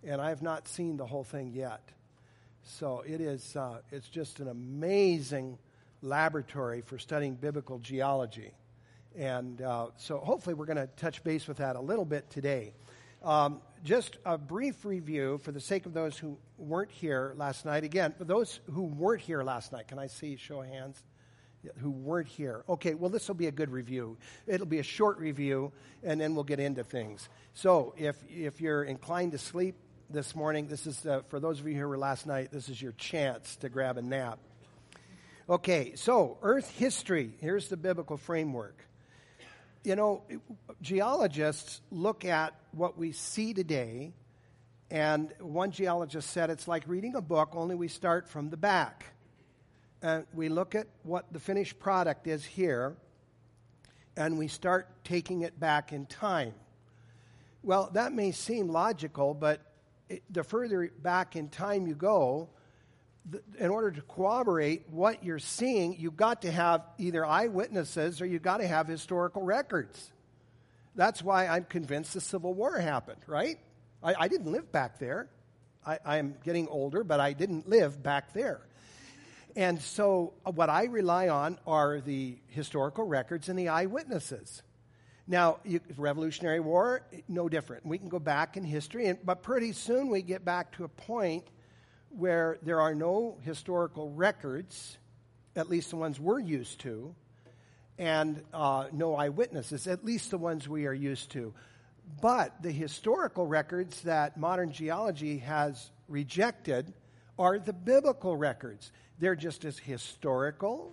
and I have not seen the whole thing yet. So it's just an amazing laboratory for studying biblical geology. And so hopefully we're going to touch base with that a little bit today. Just a brief review for the sake of those who weren't here last night. Again, for those who weren't here last night, can I see show of hands? Who weren't here. Okay, well, this will be a good review. It'll be a short review, and then we'll get into things. So if you're inclined to sleep this morning, this is, for those of you who were last night, this is your chance to grab a nap. Okay, so Earth history. Here's the biblical framework. You know, geologists look at what we see today, and one geologist said it's like reading a book, only we start from the back. We look at what the finished product is here, and we start taking it back in time. Well, that may seem logical, but the further back in time you go, in order to corroborate what you're seeing, you've got to have either eyewitnesses or you've got to have historical records. That's why I'm convinced the Civil War happened, right? I didn't live back there. I'm getting older, but I didn't live back there. And so what I rely on are the historical records and the eyewitnesses. Now, Revolutionary War, no different. We can go back in history, but pretty soon we get back to a point where there are no historical records, at least the ones we're used to, and no eyewitnesses, at least the ones we are used to. But the historical records that modern geology has rejected are the biblical records. They're just as historical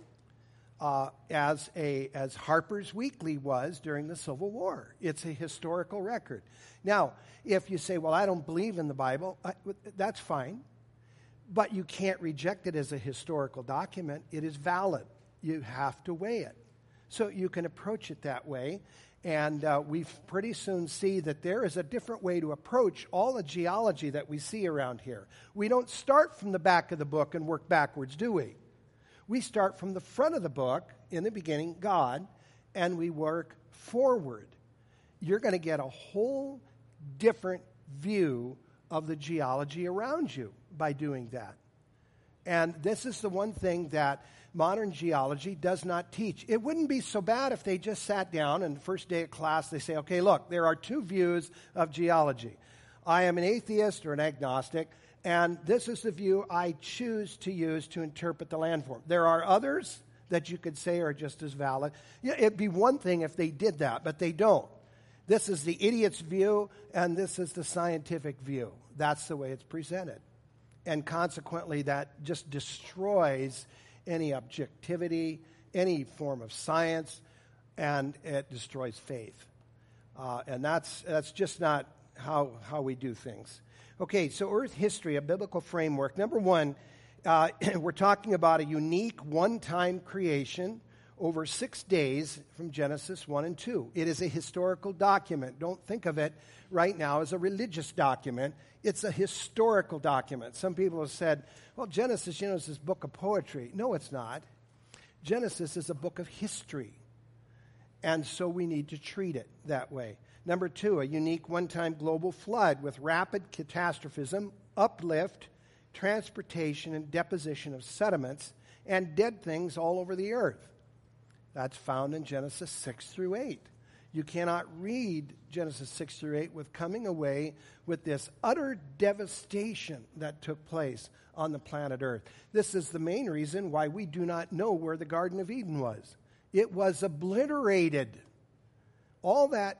as Harper's Weekly was during the Civil War. It's a historical record. Now, if you say, well, I don't believe in the Bible, that's fine. But you can't reject it as a historical document. It is valid. You have to weigh it. So you can approach it that way. And we pretty soon see that there is a different way to approach all the geology that we see around here. We don't start from the back of the book and work backwards, do we? We start from the front of the book, in the beginning, God, and we work forward. You're going to get a whole different view of the geology around you by doing that. And this is the one thing that modern geology does not teach. It wouldn't be so bad if they just sat down and the first day of class they say, okay, look, there are two views of geology. I am an atheist or an agnostic, and this is the view I choose to use to interpret the landform. There are others that you could say are just as valid. Yeah, it'd be one thing if they did that, but they don't. This is the idiot's view, and this is the scientific view. That's the way it's presented. And consequently, that just destroys any objectivity, any form of science, and it destroys faith. And that's just not how we do things. Okay, so Earth history, a biblical framework. Number one, we're talking about a unique one-time creation over 6 days from Genesis 1 and 2. It is a historical document. Don't think of it right now as a religious document. It's a historical document. Some people have said, well, Genesis, is this book of poetry. No, it's not. Genesis is a book of history. And so we need to treat it that way. Number two, a unique one-time global flood with rapid catastrophism, uplift, transportation, and deposition of sediments and dead things all over the earth. That's found in Genesis 6 through 8. You cannot read Genesis 6 through 8 with coming away with this utter devastation that took place on the planet Earth. This is the main reason why we do not know where the Garden of Eden was. It was obliterated. All that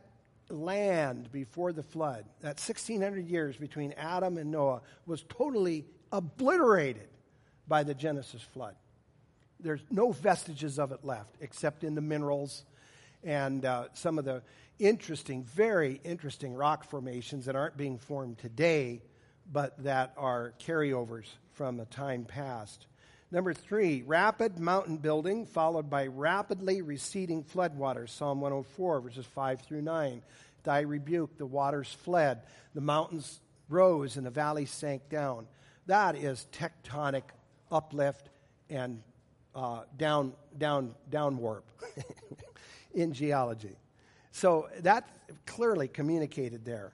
land before the flood, that 1,600 years between Adam and Noah, was totally obliterated by the Genesis flood. There's no vestiges of it left, except in the minerals and some of the very interesting rock formations that aren't being formed today, but that are carryovers from a time past. Number three, rapid mountain building followed by rapidly receding floodwaters. Psalm 104, verses 5 through 9. Thy rebuke, the waters fled. The mountains rose and the valleys sank down. That is tectonic uplift and down warp in geology. So that's clearly communicated there.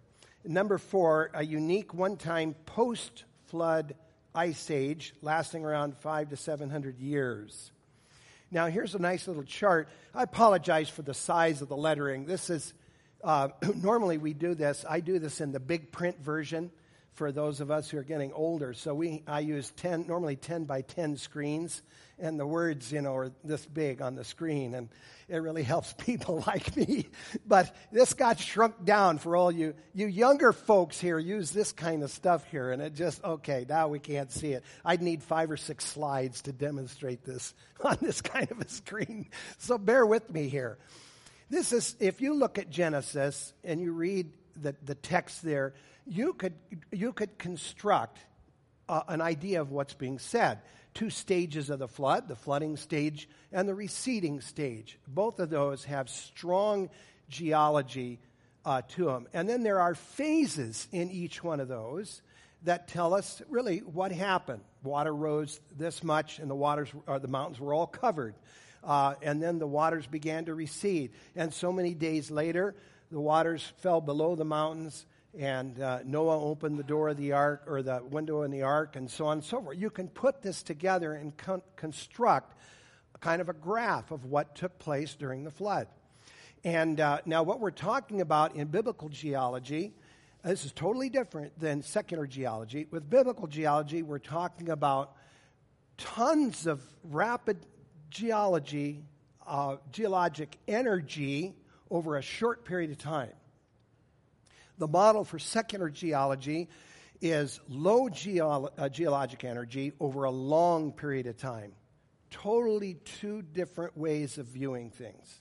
Number 4, a unique one-time post-flood ice age lasting around 500 to 700 years. Now, here's a nice little chart. I apologize for the size of the lettering. This is, normally we do this. I do this in the big print version for those of us who are getting older. So I use normally 10 by 10 screens, and the words, are this big on the screen, and it really helps people like me. But this got shrunk down for all you younger folks here. Use this kind of stuff here, and it just, okay, now we can't see it. I'd need 5 or 6 slides to demonstrate this on this kind of a screen. So bear with me here. This is, if you look at Genesis and you read the text there, you could construct an idea of what's being said. 2 stages of the flood, the flooding stage and the receding stage. Both of those have strong geology to them. And then there are phases in each one of those that tell us really what happened. Water rose this much, and the mountains were all covered. And then the waters began to recede. And so many days later, the waters fell below the mountains, and Noah opened the door of the ark, or the window in the ark, and so on and so forth. You can put this together and construct a kind of a graph of what took place during the flood. And now what we're talking about in biblical geology, this is totally different than secular geology. With biblical geology, we're talking about tons of rapid geologic energy over a short period of time. The model for secular geology is low geologic energy over a long period of time. Totally 2 different ways of viewing things.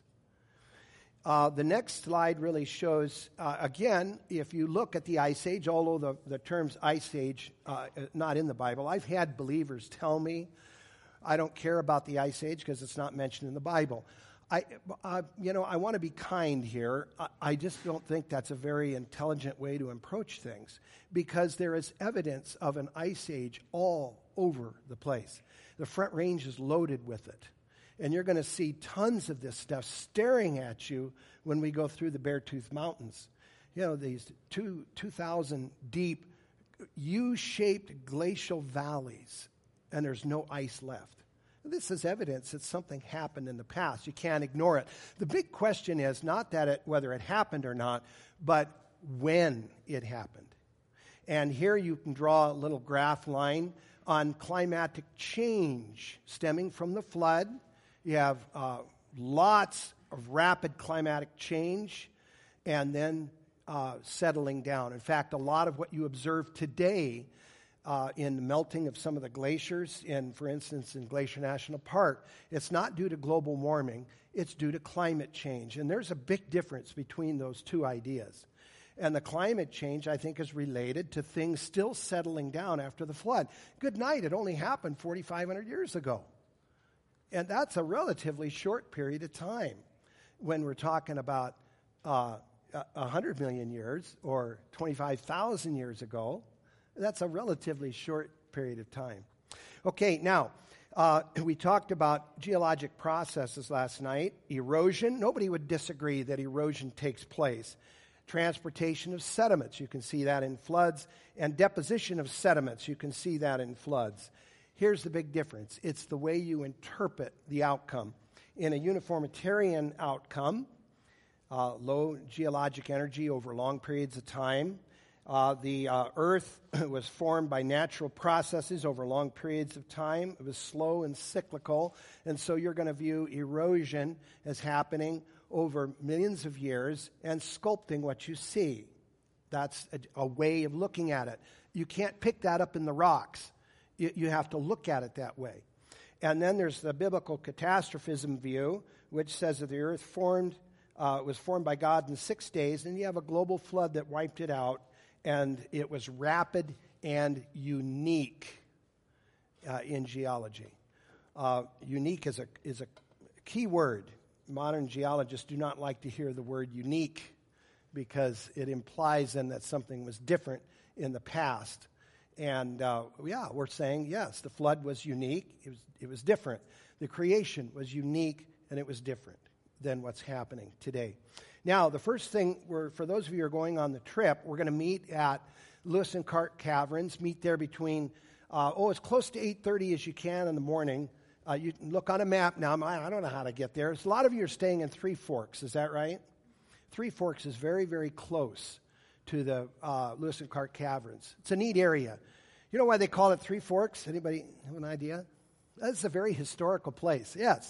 The next slide really shows, again, if you look at the Ice Age, although the terms Ice Age not in the Bible, I've had believers tell me, I don't care about the Ice Age because it's not mentioned in the Bible. I want to be kind here. I just don't think that's a very intelligent way to approach things, because there is evidence of an ice age all over the place. The Front Range is loaded with it. And you're going to see tons of this stuff staring at you when we go through the Beartooth Mountains. These 2,000 deep U-shaped glacial valleys, and there's no ice left. This is evidence that something happened in the past. You can't ignore it. The big question is not whether it happened or not, but when it happened. And here you can draw a little graph line on climatic change stemming from the flood. You have lots of rapid climatic change and then settling down. In fact, a lot of what you observe today in the melting of some of the glaciers, for instance, in Glacier National Park, it's not due to global warming, it's due to climate change. And there's a big difference between those 2 ideas. And the climate change, I think, is related to things still settling down after the flood. Good night, it only happened 4,500 years ago. And that's a relatively short period of time when we're talking about 100 million years or 25,000 years ago. That's a relatively short period of time. Okay, now, we talked about geologic processes last night. Erosion, nobody would disagree that erosion takes place. Transportation of sediments, you can see that in floods. And deposition of sediments, you can see that in floods. Here's the big difference. It's the way you interpret the outcome. In a uniformitarian outcome, low geologic energy over long periods of time, the earth was formed by natural processes over long periods of time. It was slow and cyclical, and so you're going to view erosion as happening over millions of years and sculpting what you see. That's a way of looking at it. You can't pick that up in the rocks. You have to look at it that way. And then there's the biblical catastrophism view, which says that the earth was formed by God in 6 days, and you have a global flood that wiped it out. And it was rapid and unique in geology. Unique is a key word. Modern geologists do not like to hear the word unique because it implies then that something was different in the past. And we're saying, yes, the flood was unique. It was different. The creation was unique, and it was different. than what's happening today. Now, the first thing, for those of you who are going on the trip, we're going to meet at Lewis and Clark Caverns, meet there between, as close to 8:30 as you can in the morning. You can look on a map now. I don't know how to get there. A lot of you are staying in Three Forks, is that right? Three Forks is very, very close to the Lewis and Clark Caverns. It's a neat area. You know why they call it Three Forks? Anybody have an idea? That's a very historical place. Yes.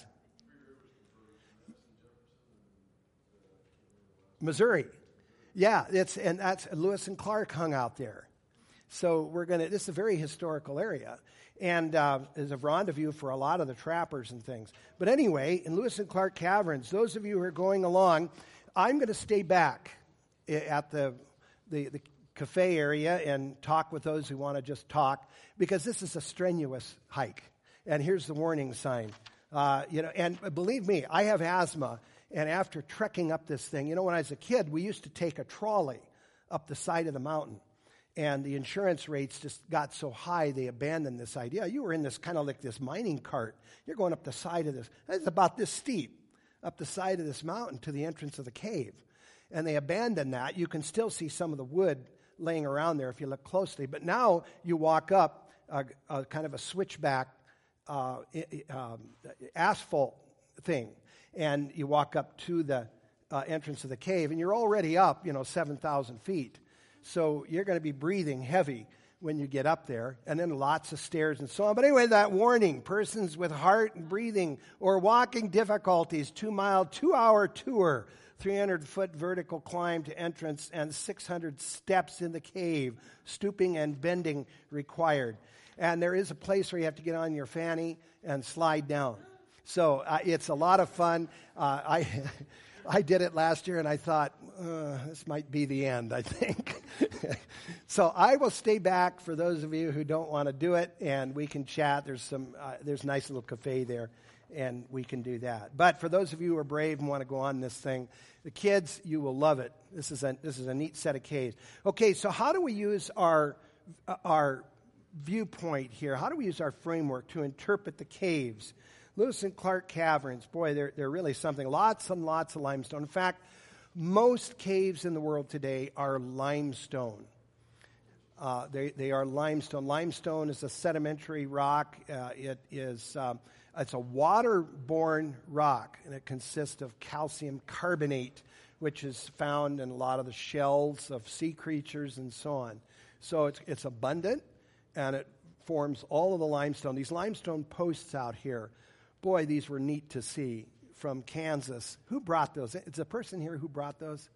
Missouri. Yeah, that's Lewis and Clark hung out there. So this is a very historical area. And is a rendezvous for a lot of the trappers and things. But anyway, in Lewis and Clark Caverns, those of you who are going along, I'm going to stay back at the cafe area and talk with those who want to just talk, because this is a strenuous hike. And here's the warning sign. And believe me, I have asthma, and after trekking up this thing, when I was a kid, we used to take a trolley up the side of the mountain. And the insurance rates just got so high, they abandoned this idea. You were in this kind of like this mining cart. You're going up the side of this. It's about this steep, up the side of this mountain to the entrance of the cave. And they abandoned that. You can still see some of the wood laying around there if you look closely. But now you walk up a kind of a switchback asphalt thing. And you walk up to the entrance of the cave. And you're already up, 7,000 feet. So you're going to be breathing heavy when you get up there, and then lots of stairs and so on. But anyway, that warning, persons with heart and breathing or walking difficulties, 2-mile, 2-hour tour, 300-foot vertical climb to entrance, and 600 steps in the cave, stooping and bending required. And there is a place where you have to get on your fanny and slide down. So it's a lot of fun. I did it last year, and I thought, this might be the end, I think. So I will stay back for those of you who don't want to do it, and we can chat. There's a nice little cafe there, and we can do that. But for those of you who are brave and want to go on this thing, the kids, you will love it. This is a neat set of caves. Okay, so how do we use our viewpoint here? How do we use our framework to interpret the caves? Lewis and Clark Caverns, boy, they're really something. Lots and lots of limestone. In fact, most caves in the world today are limestone. They are limestone. Limestone is a sedimentary rock. It's a waterborne rock, and it consists of calcium carbonate, which is found in a lot of the shells of sea creatures and so on. So it's abundant, and it forms all of the limestone. These limestone posts out here, boy, these were neat to see from Kansas. Who brought those? It's a person here who brought those?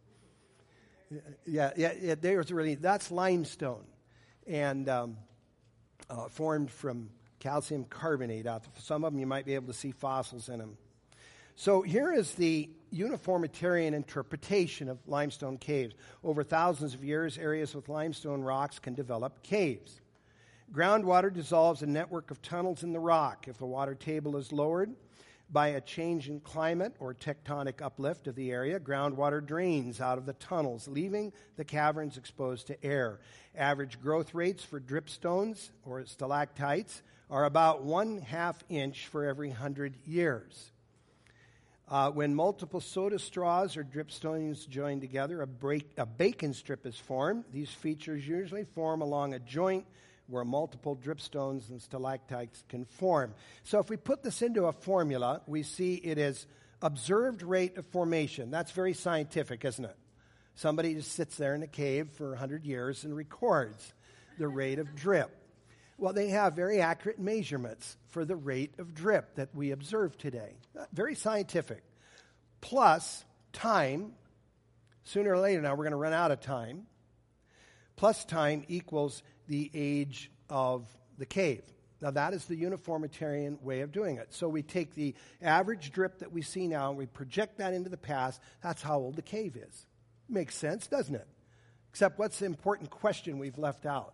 Yeah, they was really, that's limestone, and formed from calcium carbonate. Some of them you might be able to see fossils in them. So here is the uniformitarian interpretation of limestone caves. Over thousands of years, areas with limestone rocks can develop caves. Groundwater dissolves a network of tunnels in the rock. If the water table is lowered by a change in climate or tectonic uplift of the area, groundwater drains out of the tunnels, leaving the caverns exposed to air. Average growth rates for dripstones or stalactites are about 1/2 inch for every 100 years. When multiple soda straws or dripstones join together, a bacon strip is formed. These features usually form along a joint where multiple dripstones and stalactites can form. So if we put this into a formula, we see it is observed rate of formation. That's very scientific, isn't it? Somebody just sits there in a cave for 100 years and records the rate of drip. Well, they have very accurate measurements for the rate of drip that we observe today. Very scientific. Plus time. Sooner or later now, we're going to run out of time. Plus time equals the age of the cave. Now, that is the uniformitarian way of doing it. So we take the average drip that we see now and we project that into the past. That's how old the cave is. Makes sense, doesn't it? Except what's the important question we've left out?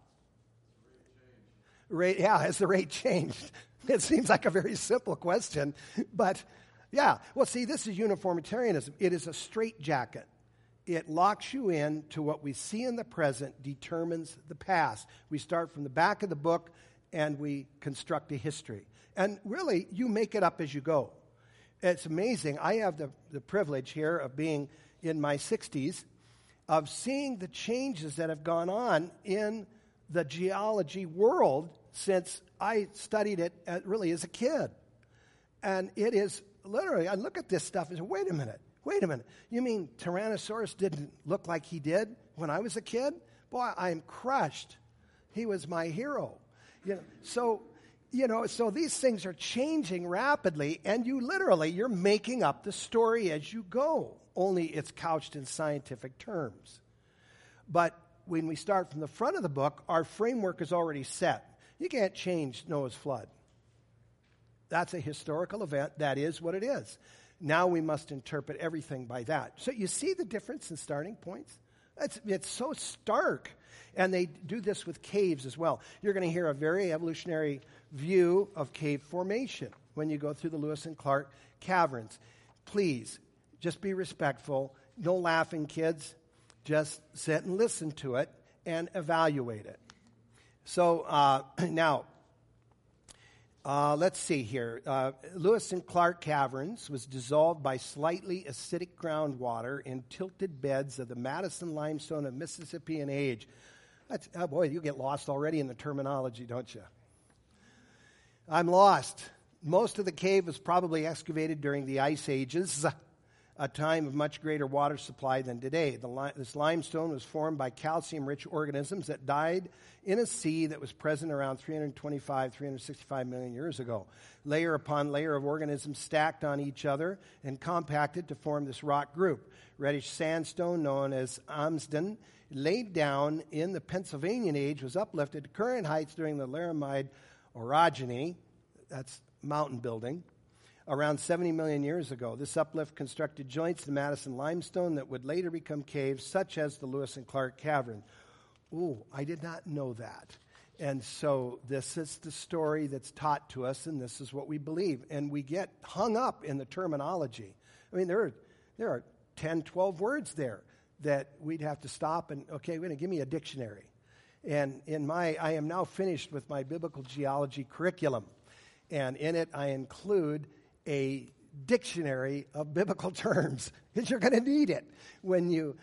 Rate, yeah, has the rate changed? It seems like a very simple question, but yeah. Well, see, this is uniformitarianism. It is a straitjacket. It locks you in to what we see in the present determines the past. We start from the back of the book and we construct a history. And really, you make it up as you go. It's amazing. I have the privilege here of being in my 60s, of seeing the changes that have gone on in the geology world since I studied it really as a kid. And it is literally, I look at this stuff and say, wait a minute. You mean Tyrannosaurus didn't look like he did when I was a kid? Boy, I'm crushed. He was my hero. So these things are changing rapidly, and you're making up the story as you go, only it's couched in scientific terms. But when we start from the front of the book, our framework is already set. You can't change Noah's flood. That's a historical event. That is what it is. Now we must interpret everything by that. So you see the difference in starting points? It's so stark. And they do this with caves as well. You're going to hear a very evolutionary view of cave formation when you go through the Lewis and Clark caverns. Please, just be respectful. No laughing, kids. Just sit and listen to it and evaluate it. So now, let's see here. Lewis and Clark Caverns was dissolved by slightly acidic groundwater in tilted beds of the Madison limestone of Mississippian age. Oh boy, you get lost already in the terminology, don't you? I'm lost. Most of the cave was probably excavated during the Ice Ages, a time of much greater water supply than today. This limestone was formed by calcium-rich organisms that died in a sea that was present around 365 million years ago. Layer upon layer of organisms stacked on each other and compacted to form this rock group. Reddish sandstone, known as Amsden, laid down in the Pennsylvanian age, was uplifted to current heights during the Laramide orogeny, that's mountain building, around 70 million years ago. This uplift constructed joints to Madison limestone that would later become caves, such as the Lewis and Clark Cavern. Ooh, I did not know that. And so this is the story that's taught to us, and this is what we believe. And we get hung up in the terminology. I mean, there are 10, 12 words there that we'd have to stop and, okay, we're going to give me a dictionary. And I am now finished with my biblical geology curriculum. And in it, I include a dictionary of biblical terms, because you're going to need it when you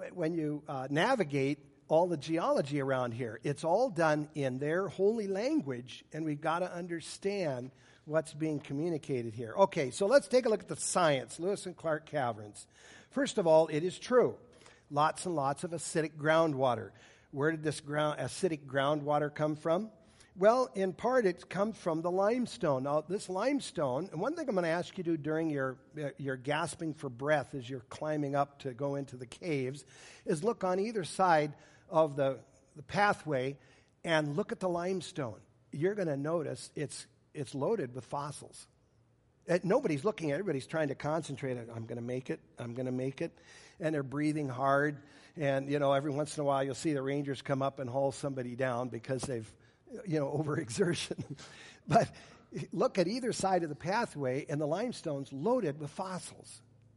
navigate all the geology around here. It's all done in their holy language, and we've got to understand what's being communicated here. Okay, so let's take a look at the science, Lewis and Clark Caverns. First of all, it is true. Lots and lots of acidic groundwater. Where did this acidic groundwater come from? Well, in part, it comes from the limestone. Now, this limestone, and one thing I'm going to ask you to do during your gasping for breath as you're climbing up to go into the caves, is look on either side of the pathway and look at the limestone. You're going to notice it's loaded with fossils. Nobody's looking at it. Everybody's trying to concentrate on, I'm going to make it. And they're breathing hard. And, every once in a while you'll see the rangers come up and haul somebody down because they've, overexertion. But look at either side of the pathway, and the limestone's loaded with fossils.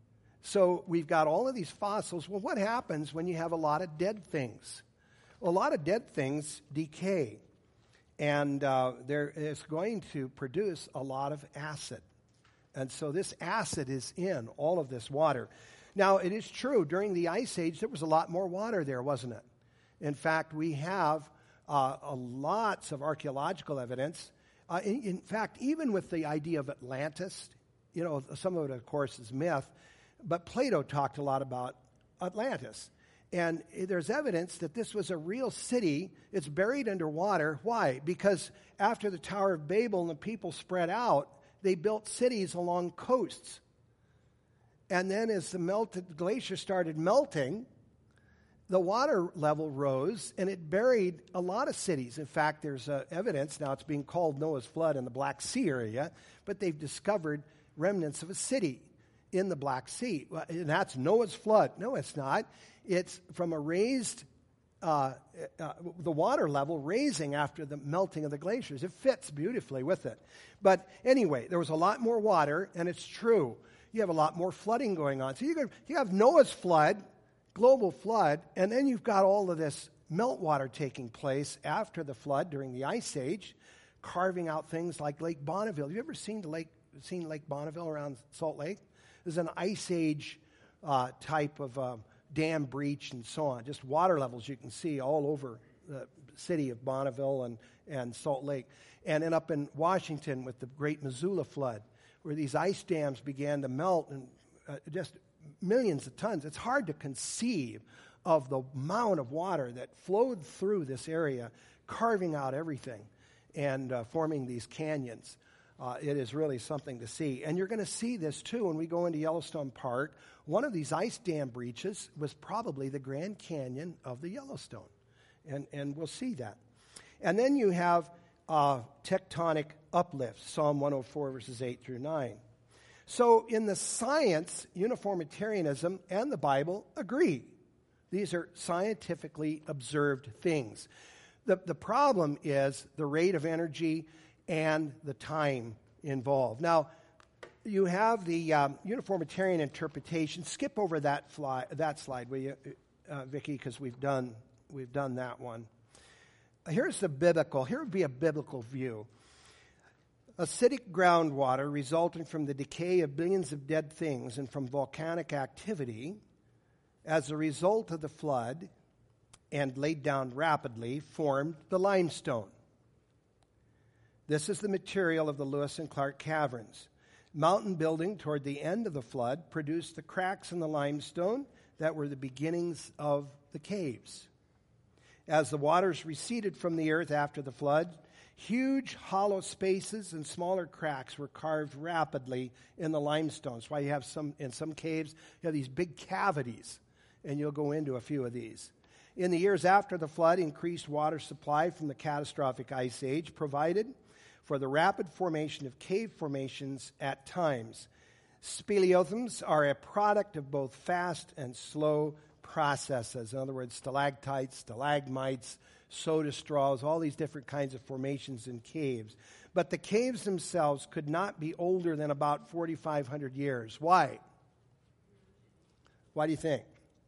So we've got all of these fossils. Well, what happens when you have a lot of dead things? Well, a lot of dead things decay. And there is going to produce a lot of acid. And so this acid is in all of this water. Now, it is true, during the Ice Age, there was a lot more water there, wasn't it? In fact, we have lots of archaeological evidence. In fact, even with the idea of Atlantis, some of it, of course, is myth, but Plato talked a lot about Atlantis. And there's evidence that this was a real city. It's buried underwater. Why? Because after the Tower of Babel and the people spread out, they built cities along coasts. And then as the glacier started melting, the water level rose, and it buried a lot of cities. In fact, there's evidence, now it's being called Noah's Flood in the Black Sea area, but they've discovered remnants of a city in the Black Sea. And that's Noah's Flood. No, it's not. It's from a raised, the water level raising after the melting of the glaciers. It fits beautifully with it. But anyway, there was a lot more water, and it's true. You have a lot more flooding going on. So you have Noah's flood, global flood, and then you've got all of this meltwater taking place after the flood during the Ice Age, carving out things like Lake Bonneville. Have you ever seen the Lake seen Lake Bonneville around Salt Lake? There's an ice age type of dam breach and so on. Just water levels you can see all over the city of Bonneville and Salt Lake. And then up in Washington with the Great Missoula flood, where these ice dams began to melt and just millions of tons. It's hard to conceive of the amount of water that flowed through this area, carving out everything and forming these canyons. It is really something to see. And you're going to see this, too, when we go into Yellowstone Park. One of these ice dam breaches was probably the Grand Canyon of the Yellowstone. And we'll see that. And then you have tectonic uplifts, Psalm 104, verses 8 through 9. So in the science, uniformitarianism and the Bible agree. These are scientifically observed things. The problem is the rate of energy and the time involved. Now, you have the uniformitarian interpretation. Skip over that slide, will you, Vicki, because we've done that one. Here would be a biblical view. Acidic groundwater resulting from the decay of billions of dead things and from volcanic activity as a result of the flood and laid down rapidly formed the limestone. This is the material of the Lewis and Clark caverns. Mountain building toward the end of the flood produced the cracks in the limestone that were the beginnings of the caves. As the waters receded from the earth after the flood, huge hollow spaces and smaller cracks were carved rapidly in the limestone. That's why you have in some caves, you have these big cavities, and you'll go into a few of these. In the years after the flood, increased water supply from the catastrophic ice age provided for the rapid formation of cave formations at times. Speleothems are a product of both fast and slow processes. In other words, stalactites, stalagmites, soda straws, all these different kinds of formations in caves. But the caves themselves could not be older than about 4,500 years. Why? Why do you think?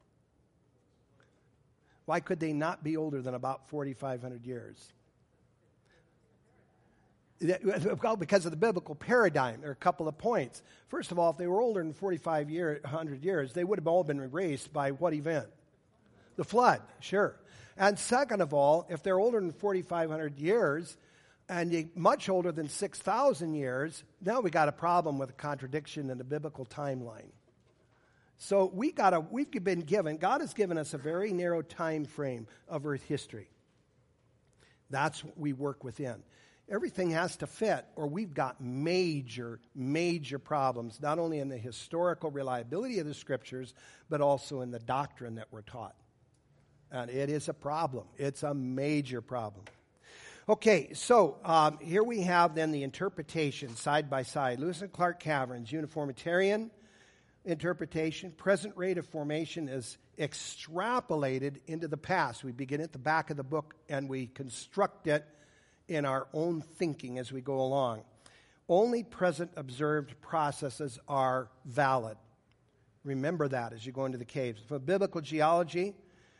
Why could they not be older than about 4,500 years? Well, because of the biblical paradigm. There are a couple of points. First of all, if they were older than 4,500 years, they would have all been erased by what event? The flood, sure. And second of all, if they're older than 4,500 years and much older than 6,000 years, now we got a problem with a contradiction in the biblical timeline. So God has given us a very narrow time frame of Earth history. That's what we work within. Everything has to fit, or we've got major, major problems, not only in the historical reliability of the Scriptures, but also in the doctrine that we're taught. And it is a problem. It's a major problem. Okay, so here we have then the interpretation side by side. Lewis and Clark Caverns, uniformitarian interpretation. Present rate of formation is extrapolated into the past. We begin at the back of the book and we construct it in our own thinking as we go along. Only present observed processes are valid. Remember that as you go into the caves. For biblical geology,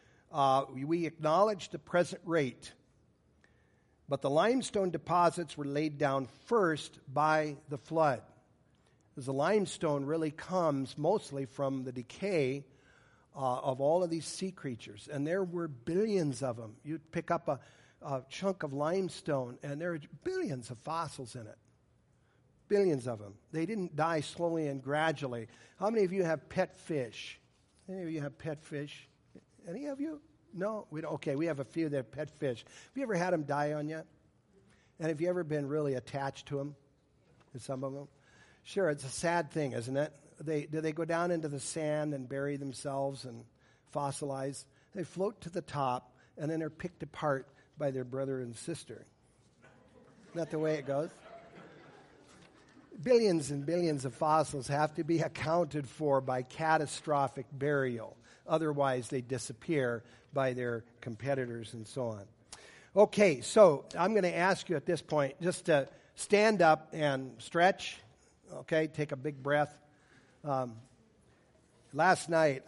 we acknowledge the present rate, but the limestone deposits were laid down first by the flood. Because the limestone really comes mostly from the decay of all of these sea creatures, and there were billions of them. You'd pick up a chunk of limestone, and there are billions of fossils in it. Billions of them. They didn't die slowly and gradually. How many of you have pet fish? Any of you have pet fish? Any of you? No? We don't. Okay, we have a few that have pet fish. Have you ever had them die on you? And have you ever been really attached to them? To some of them? Sure, it's a sad thing, isn't it? Do they go down into the sand and bury themselves and fossilize? They float to the top, and then they're picked apart by their brother and sister. Isn't that the way it goes? Billions and billions of fossils have to be accounted for by catastrophic burial. Otherwise, they disappear by their competitors and so on. Okay, so I'm going to ask you at this point just to stand up and stretch. Okay, take a big breath. Last night,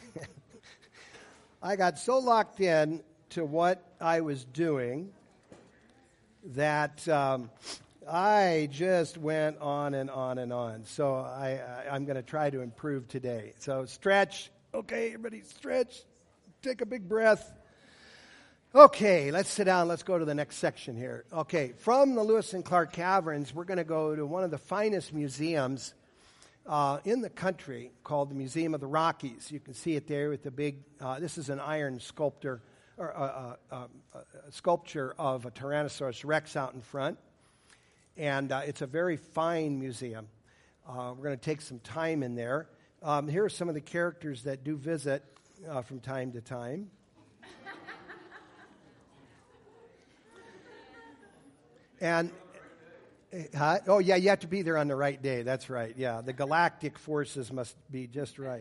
I got so locked in to what I was doing that I just went on and on and on. So I'm going to try to improve today. So stretch. Okay, everybody stretch. Take a big breath. Okay, let's sit down. Let's go to the next section here. Okay, from the Lewis and Clark Caverns, we're going to go to one of the finest museums in the country called the Museum of the Rockies. You can see it there with the big, this is an iron sculpture or a sculpture of a Tyrannosaurus Rex out in front. And it's a very fine museum. We're going to take some time in there. Here are some of the characters that do visit from time to time. And, oh, yeah, you have to be there on the right day. That's right, yeah. The galactic forces must be just right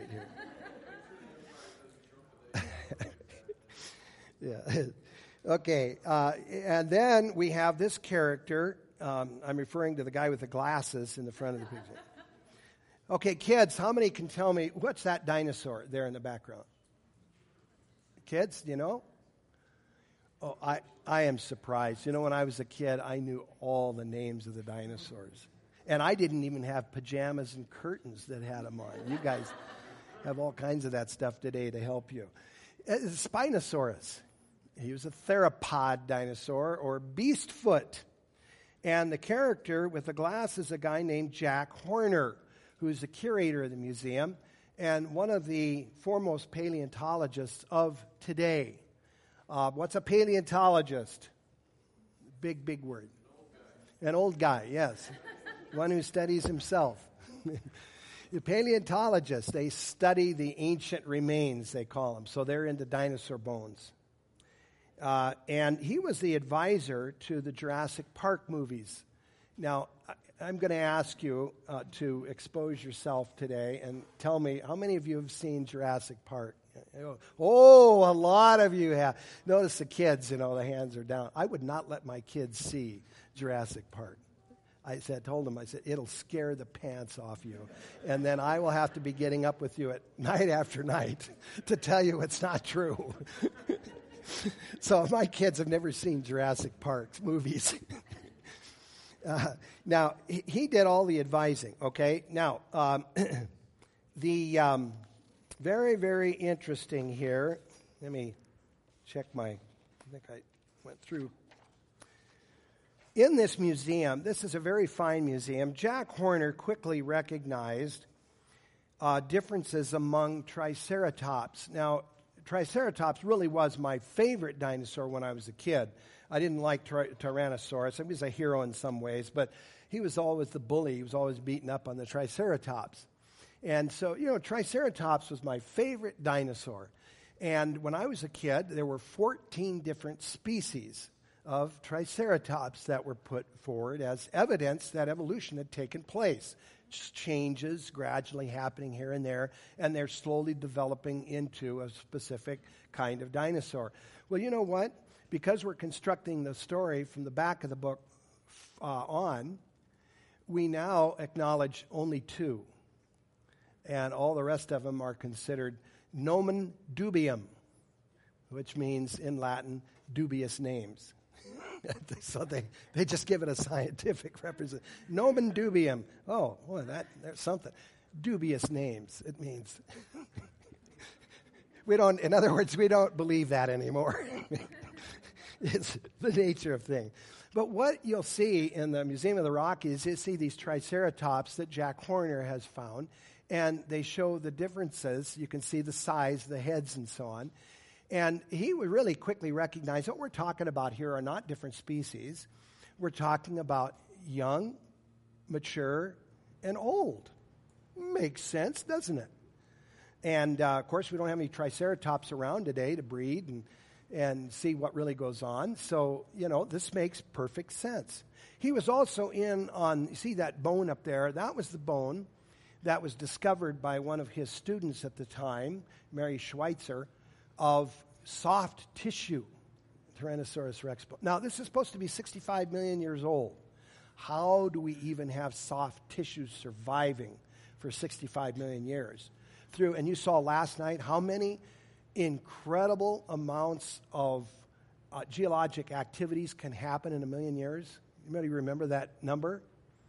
here. Yeah. Okay, and then we have this character. I'm referring to the guy with the glasses in the front of the picture. Okay, kids, how many can tell me, what's that dinosaur there in the background? Kids, do you know? Oh, I am surprised. You know, when I was a kid, I knew all the names of the dinosaurs. And I didn't even have pajamas and curtains that had them on. You guys have all kinds of that stuff today to help you. Spinosaurus. He was a theropod dinosaur or beastfoot. And the character with the glass is a guy named Jack Horner, who's the curator of the museum and one of the foremost paleontologists of today. What's a paleontologist? Big word. An old guy, yes. One who studies himself. The paleontologists, they study the ancient remains, they call them. So they're into dinosaur bones. And he was the advisor to the Jurassic Park movies. Now, I'm going to ask you to expose yourself today and tell me, how many of you have seen Jurassic Park? Oh, a lot of you have. Notice the kids, you know, the hands are down. I would not let my kids see Jurassic Park. I told them, it'll scare the pants off you. And then I will have to be getting up with you at night after night to tell you it's not true. So my kids have never seen Jurassic Park movies. Now, he did all the advising, okay? Now, the very, very interesting here. Let me check I think I went through. In this museum, this is a very fine museum, Jack Horner quickly recognized differences among Triceratops. Now, Triceratops really was my favorite dinosaur when I was a kid. I didn't like Tyrannosaurus. He was a hero in some ways, but he was always the bully. He was always beaten up on the Triceratops. And so, you know, Triceratops was my favorite dinosaur. And when I was a kid, there were 14 different species of Triceratops that were put forward as evidence that evolution had taken place. Just changes gradually happening here and there, and they're slowly developing into a specific kind of dinosaur. Well, you know what? Because we're constructing the story from the back of the book on, we now acknowledge only 2. And all the rest of them are considered nomen dubium, which means in Latin, dubious names. So they just give it a scientific representation. Nomen dubium. Oh, boy, there's something. Dubious names, it means. In other words, we don't believe that anymore. It's the nature of things. But what you'll see in the Museum of the Rockies is you see these Triceratops that Jack Horner has found, and they show the differences. You can see the size, the heads, and so on. And he would really quickly recognize what we're talking about here are not different species. We're talking about young, mature, and old. Makes sense, doesn't it? And, of course, we don't have any Triceratops around today to breed and see what really goes on. So, you know, this makes perfect sense. He was also in on, you see that bone up there? That was the bone that was discovered by one of his students at the time, Mary Schweitzer, of soft tissue, Tyrannosaurus rex bone. Now, this is supposed to be 65 million years old. How do we even have soft tissue surviving for 65 million years? And you saw last night how many incredible amounts of geologic activities can happen in a million years. Anybody remember that number?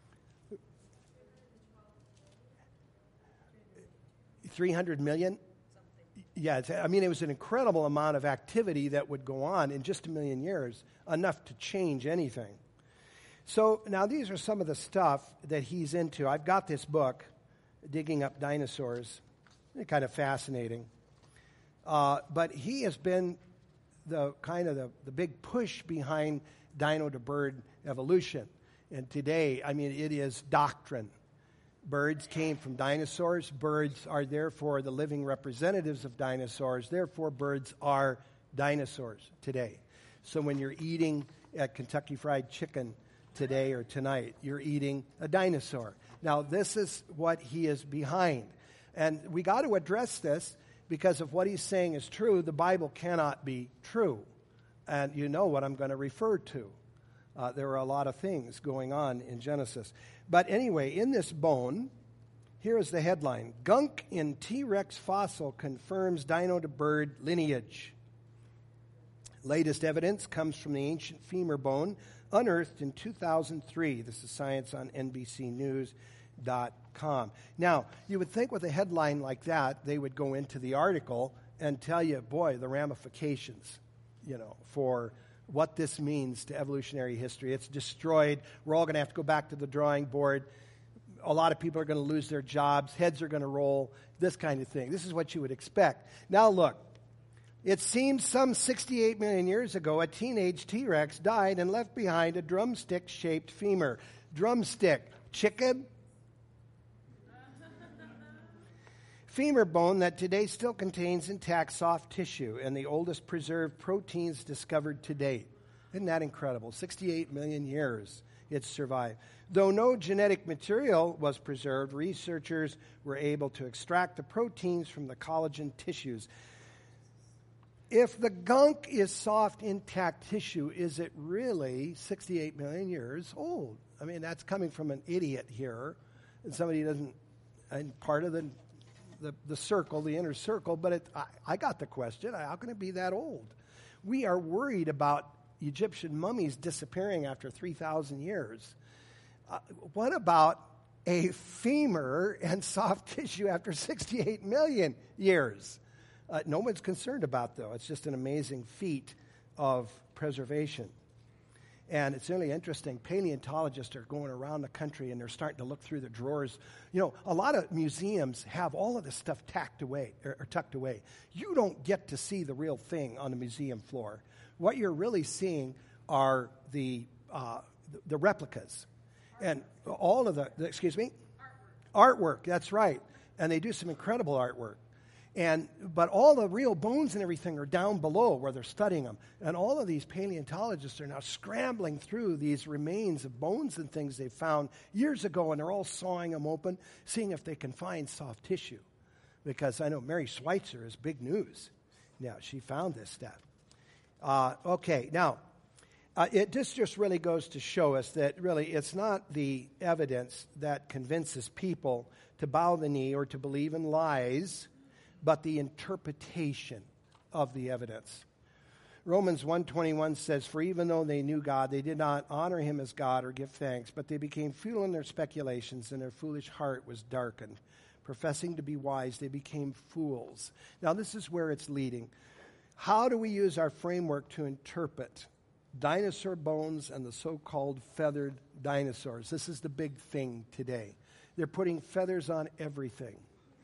300 million? Yeah, it was an incredible amount of activity that would go on in just 1 million years, enough to change anything. So now these are some of the stuff that he's into. I've got this book, Digging Up Dinosaurs. It's kind of fascinating. But he has been the big push behind dino to bird evolution. And today, it is doctrine. Birds came from dinosaurs. Birds are therefore the living representatives of dinosaurs. Therefore, birds are dinosaurs today. So when you're eating at Kentucky Fried Chicken today or tonight, you're eating a dinosaur. Now, this is what he is behind. And we got to address this because if what he's saying is true, the Bible cannot be true. And you know what I'm going to refer to. There are a lot of things going on in Genesis. But anyway, in this bone, here is the headline. Gunk in T-Rex fossil confirms dino to bird lineage. Latest evidence comes from the ancient femur bone unearthed in 2003. This is science on NBCnews.com. Now, you would think with a headline like that, they would go into the article and tell you, boy, the ramifications, for what this means to evolutionary history. It's destroyed. We're all going to have to go back to the drawing board. A lot of people are going to lose their jobs. Heads are going to roll. This kind of thing. This is what you would expect. Now look, it seems some 68 million years ago, a teenage T-Rex died and left behind a drumstick-shaped femur. Drumstick. Chicken? Femur bone that today still contains intact soft tissue and the oldest preserved proteins discovered to date. Isn't that incredible? 68 million years it's survived. Though no genetic material was preserved, researchers were able to extract the proteins from the collagen tissues. If the gunk is soft, intact tissue, is it really 68 million years old? That's coming from an idiot here, and somebody doesn't, and part of the circle, the inner circle, but I got the question, how can it be that old? We are worried about Egyptian mummies disappearing after 3,000 years. What about a femur and soft tissue after 68 million years? No one's concerned about, though. It's just an amazing feat of preservation. And it's really interesting. Paleontologists are going around the country and they're starting to look through the drawers. A lot of museums have all of this stuff tucked away. You don't get to see the real thing on the museum floor. What you're really seeing are the replicas. And all of the artwork, that's right. And they do some incredible artwork. But all the real bones and everything are down below where they're studying them. And all of these paleontologists are now scrambling through these remains of bones and things they found years ago, and they're all sawing them open, seeing if they can find soft tissue. Because I know Mary Schweitzer is big news. Yeah, she found this stuff. This just really goes to show us that really it's not the evidence that convinces people to bow the knee or to believe in lies, but the interpretation of the evidence. Romans 1:21 says, "For even though they knew God, they did not honor him as God or give thanks, but they became futile in their speculations, and their foolish heart was darkened. Professing to be wise, they became fools." Now, this is where it's leading. How do we use our framework to interpret dinosaur bones and the so-called feathered dinosaurs? This is the big thing today. They're putting feathers on everything.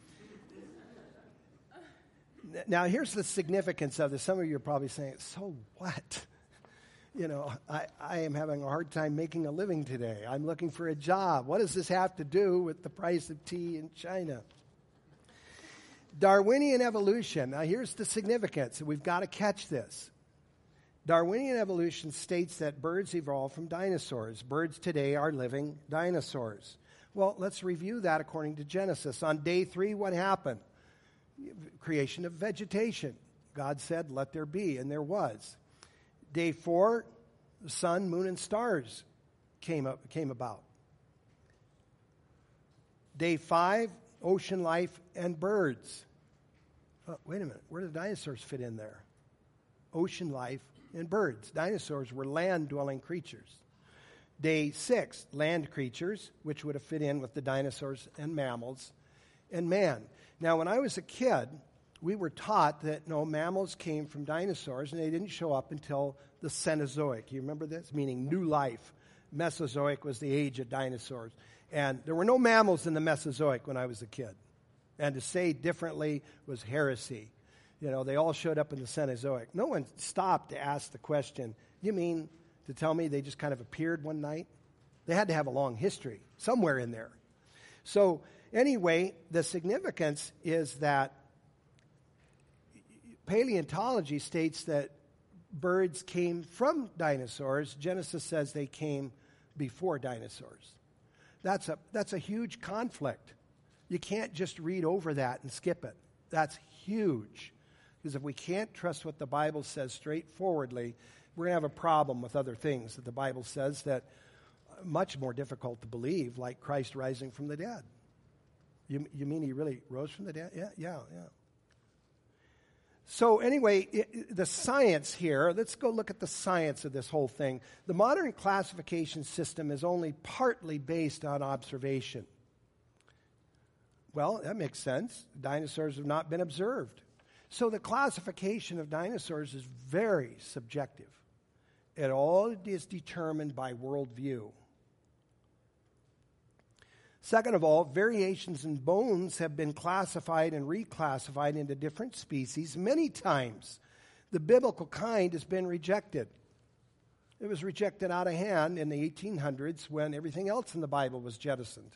Now, here's the significance of this. Some of you are probably saying, so what? I am having a hard time making a living today. I'm looking for a job. What does this have to do with the price of tea in China? Darwinian evolution. Now, here's the significance. We've got to catch this. Darwinian evolution states that birds evolved from dinosaurs. Birds today are living dinosaurs. Well, let's review that according to Genesis. On day 3, what happened? Creation of vegetation. God said, "Let there be," and there was. Day 4, the sun, moon, and stars came about. Day 5, ocean life and birds. Oh, wait a minute, where do the dinosaurs fit in there? Ocean life and birds. Dinosaurs were land-dwelling creatures. Day 6, land creatures, which would have fit in with the dinosaurs and mammals, and man. Now, when I was a kid, we were taught that no, mammals came from dinosaurs, and they didn't show up until the Cenozoic. You remember this? Meaning new life. Mesozoic was the age of dinosaurs. And there were no mammals in the Mesozoic when I was a kid. And to say differently was heresy. You know, they all showed up in the Cenozoic. No one stopped to ask the question, you mean to tell me they just kind of appeared one night? They had to have a long history somewhere in there. So anyway, the significance is that paleontology states that birds came from dinosaurs. Genesis says they came before dinosaurs. That's a huge conflict. You can't just read over that and skip it. That's huge. Because if we can't trust what the Bible says straightforwardly, we're going to have a problem with other things that the Bible says that are much more difficult to believe, like Christ rising from the dead. You mean he really rose from the dead? Yeah. So anyway, the science here, let's go look at the science of this whole thing. The modern classification system is only partly based on observation. Well, that makes sense. Dinosaurs have not been observed. So the classification of dinosaurs is very subjective. It all is determined by worldview. Second of all, variations in bones have been classified and reclassified into different species many times. The biblical kind has been rejected. It was rejected out of hand in the 1800s when everything else in the Bible was jettisoned.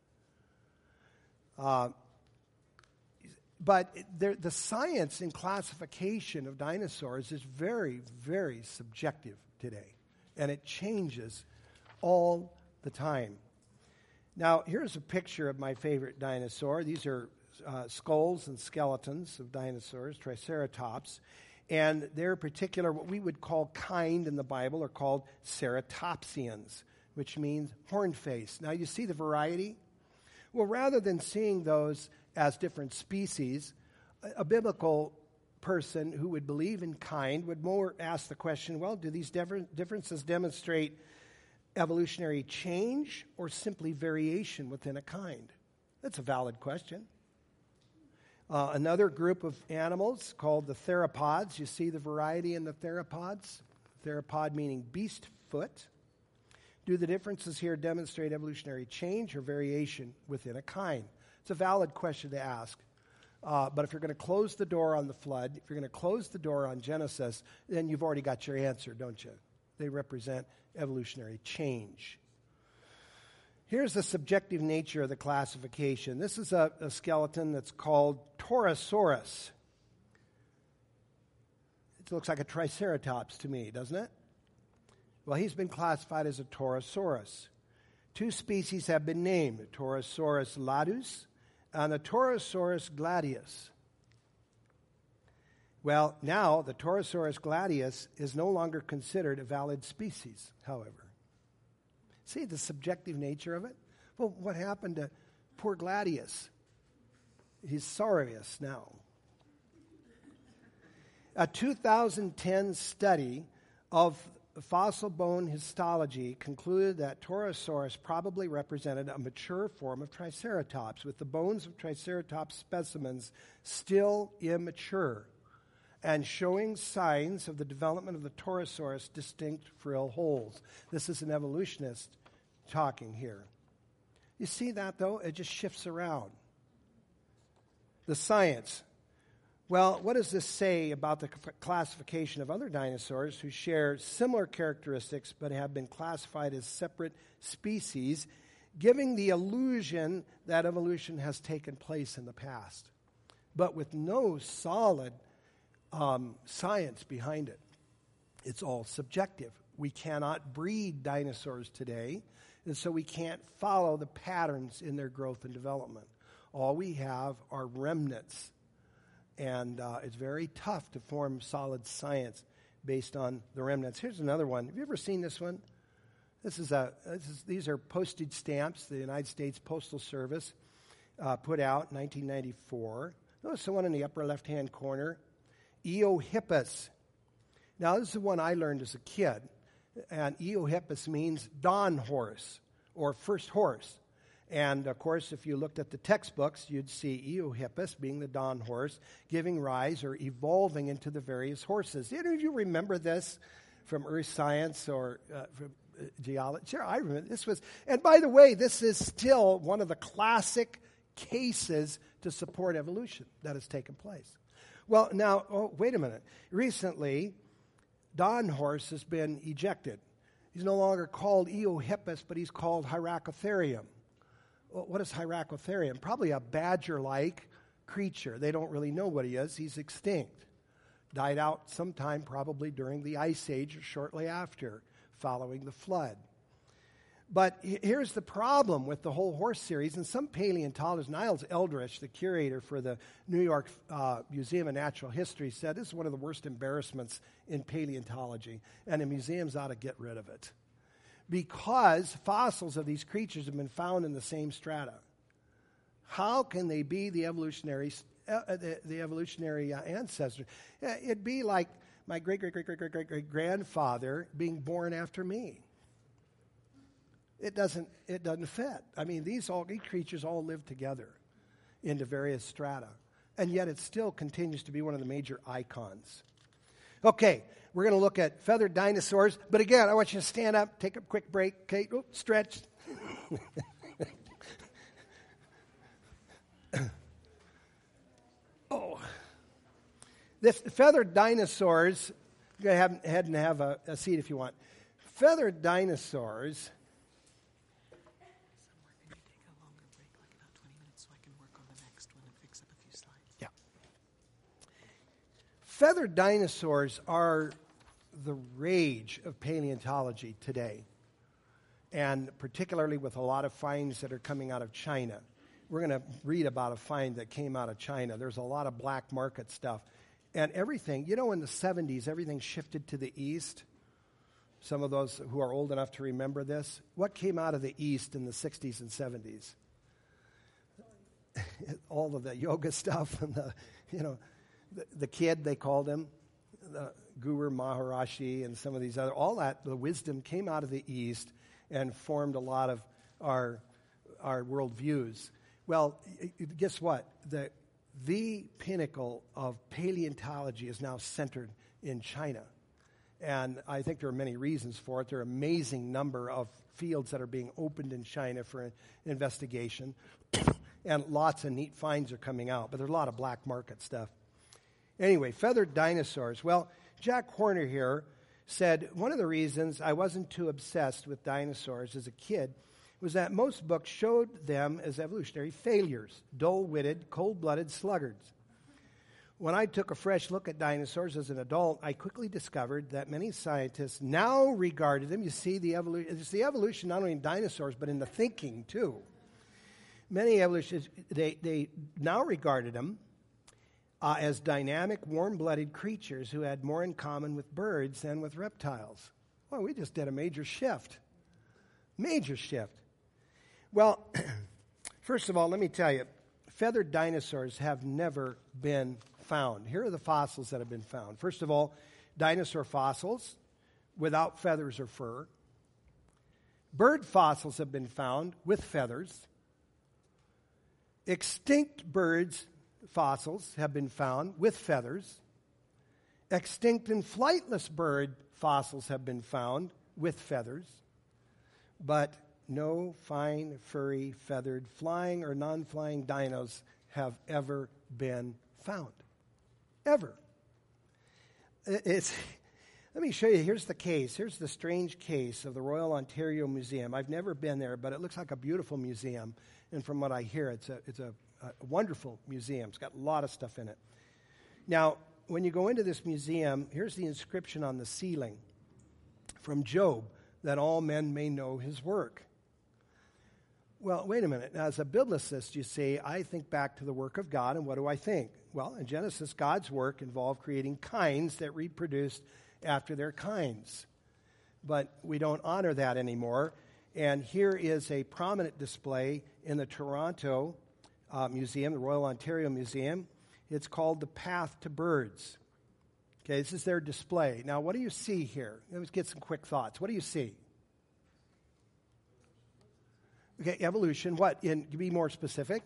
But the science and classification of dinosaurs is very, very subjective today. And it changes all the time. Now, here's a picture of my favorite dinosaur. These are skulls and skeletons of dinosaurs, Triceratops. And they're particular, what we would call kind in the Bible, are called ceratopsians, which means horn-faced. Now, you see the variety? Well, rather than seeing those as different species, a biblical person who would believe in kind would more ask the question, well, do these differences demonstrate evolutionary change or simply variation within a kind? That's a valid question. Another group of animals called the theropods. You see the variety in the theropods? Theropod meaning beast foot. Do the differences here demonstrate evolutionary change or variation within a kind? It's a valid question to ask. But if you're going to close the door on the flood, if you're going to close the door on Genesis, then you've already got your answer, don't you? They represent evolutionary change. Here's the subjective nature of the classification. This is a skeleton that's called Torosaurus. It looks like a Triceratops to me, doesn't it? Well, he's been classified as a Torosaurus. Two species have been named, the Torosaurus ladus and the Torosaurus gladius. Well, now the Torosaurus gladius is no longer considered a valid species, however. See the subjective nature of it? Well, what happened to poor Gladius? He's sorrious now. A 2010 study of fossil bone histology concluded that Torosaurus probably represented a mature form of Triceratops, with the bones of Triceratops specimens still immature and showing signs of the development of the Torosaurus distinct frill holes. This is an evolutionist talking here. You see that, though? It just shifts around. The science. Well, what does this say about the classification of other dinosaurs who share similar characteristics but have been classified as separate species, giving the illusion that evolution has taken place in the past, but with no solid science behind it? It's all subjective. We cannot breed dinosaurs today, and so we can't follow the patterns in their growth and development. All we have are remnants. And it's very tough to form solid science based on the remnants. Here's another one. Have you ever seen this one? These are postage stamps the United States Postal Service put out in 1994. Notice the one in the upper left-hand corner. Eohippus. Now, this is the one I learned as a kid. And Eohippus means dawn horse or first horse. And, of course, if you looked at the textbooks, you'd see Eohippus being the dawn horse, giving rise or evolving into the various horses. Did any of you remember this from earth science or from geology? Sure, I remember. This was, and by the way, this is still one of the classic cases to support evolution that has taken place. Well, now, wait a minute. Recently, dawn horse has been ejected. He's no longer called Eohippus, but he's called Hyracotherium. Well, what is Hyracotherium? Probably a badger-like creature. They don't really know what he is. He's extinct. Died out sometime probably during the Ice Age or shortly after, following the flood. But here's the problem with the whole horse series, and some paleontologists, Niles Eldridge, the curator for the New York Museum of Natural History, said this is one of the worst embarrassments in paleontology, and the museums ought to get rid of it. Because fossils of these creatures have been found in the same strata. How can they be the evolutionary ancestor? It'd be like my great-great-great-great-great-great-grandfather being born after me. It doesn't fit. I mean, these creatures all live together into various strata. And yet it still continues to be one of the major icons. Okay, we're going to look at feathered dinosaurs. But again, I want you to stand up, take a quick break. Okay, stretch. This feathered dinosaurs, go ahead and have a seat if you want. Feathered dinosaurs. Feathered dinosaurs are the rage of paleontology today, and particularly with a lot of finds that are coming out of China. We're going to read about a find that came out of China. There's a lot of black market stuff. And everything, in the 70s, everything shifted to the east. Some of those who are old enough to remember this. What came out of the east in the 60s and 70s? All of the yoga stuff and the kid, they called him, the Guru Maharishi and some of these other, all that, the wisdom came out of the East and formed a lot of our worldviews. Well, guess what? The pinnacle of paleontology is now centered in China. And I think there are many reasons for it. There are an amazing number of fields that are being opened in China for investigation. And lots of neat finds are coming out. But there's a lot of black market stuff. Anyway, feathered dinosaurs. Well, Jack Horner here said, one of the reasons I wasn't too obsessed with dinosaurs as a kid was that most books showed them as evolutionary failures, dull-witted, cold-blooded sluggards. When I took a fresh look at dinosaurs as an adult, I quickly discovered that many scientists now regarded them, you see, it's the evolution not only in dinosaurs, but in the thinking, too. Many evolutionists, they now regarded them as dynamic, warm-blooded creatures who had more in common with birds than with reptiles. Well, we just did a major shift. Major shift. Well, first of all, let me tell you, feathered dinosaurs have never been found. Here are the fossils that have been found. First of all, dinosaur fossils without feathers or fur. Bird fossils have been found with feathers. Extinct birds fossils have been found with feathers. Extinct and flightless bird fossils have been found with feathers. But no fine, furry, feathered, flying or non-flying dinos have ever been found. Ever. Let me show you. Here's the case. Here's the strange case of the Royal Ontario Museum. I've never been there, but it looks like a beautiful museum. And from what I hear, it's a wonderful museum. It's got a lot of stuff in it. Now, when you go into this museum, here's the inscription on the ceiling from Job, that all men may know his work. Well, wait a minute. Now, as a biblicist, you see, I think back to the work of God, and what do I think? Well, in Genesis, God's work involved creating kinds that reproduced after their kinds. But we don't honor that anymore. And here is a prominent display in the Toronto Museum, the Royal Ontario Museum. It's called The Path to Birds. Okay, this is their display. Now, what do you see here? Let's get some quick thoughts. What do you see? Okay, evolution. What? Be more specific.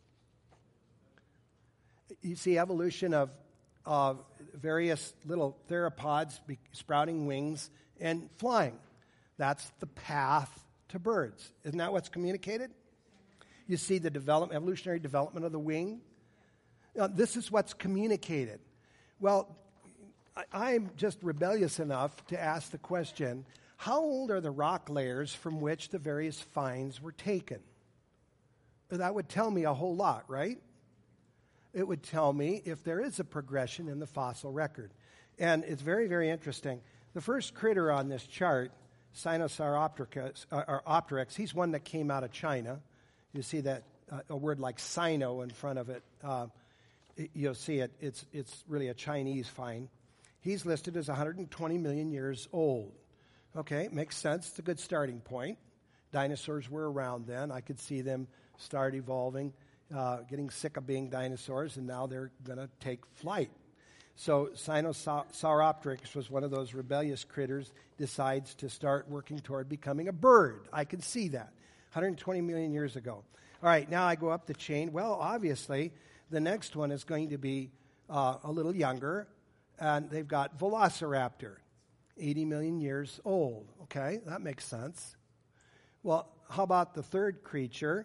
You see evolution of various little theropods sprouting wings and flying. That's the path to birds. Isn't that what's communicated? You see the evolutionary development of the wing. This is what's communicated. Well, I'm just rebellious enough to ask the question, how old are the rock layers from which the various finds were taken? That would tell me a whole lot, right? It would tell me if there is a progression in the fossil record. And it's very, very interesting. The first critter on this chart, Sinosauropteryx, he's one that came out of China. You see that a word like sino in front of it. You'll see it. It's really a Chinese find. He's listed as 120 million years old. Okay, makes sense. It's a good starting point. Dinosaurs were around then. I could see them start evolving, getting sick of being dinosaurs, and now they're going to take flight. So Sinosauropteryx was one of those rebellious critters, decides to start working toward becoming a bird. I can see that. 120 million years ago. All right, now I go up the chain. Well, obviously, the next one is going to be a little younger, and they've got Velociraptor, 80 million years old. Okay, that makes sense. Well, how about the third creature,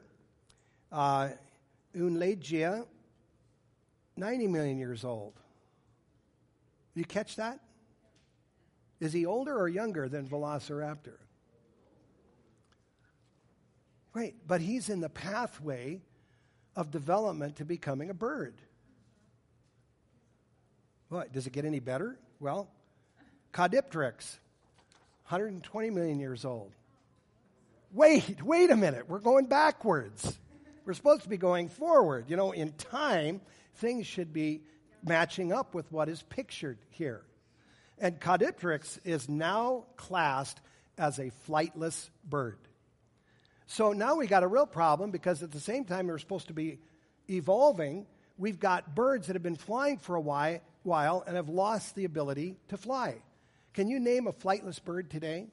Unlegia, 90 million years old. You catch that? Is he older or younger than Velociraptor? Right, but he's in the pathway of development to becoming a bird. What, does it get any better? Well, Caudipteryx, 120 million years old. Wait a minute, we're going backwards. We're supposed to be going forward. You know, in time, things should be matching up with what is pictured here. And Caudipteryx is now classed as a flightless bird. So now we got a real problem because at the same time we're supposed to be evolving, we've got birds that have been flying for a while and have lost the ability to fly. Can you name a flightless bird today?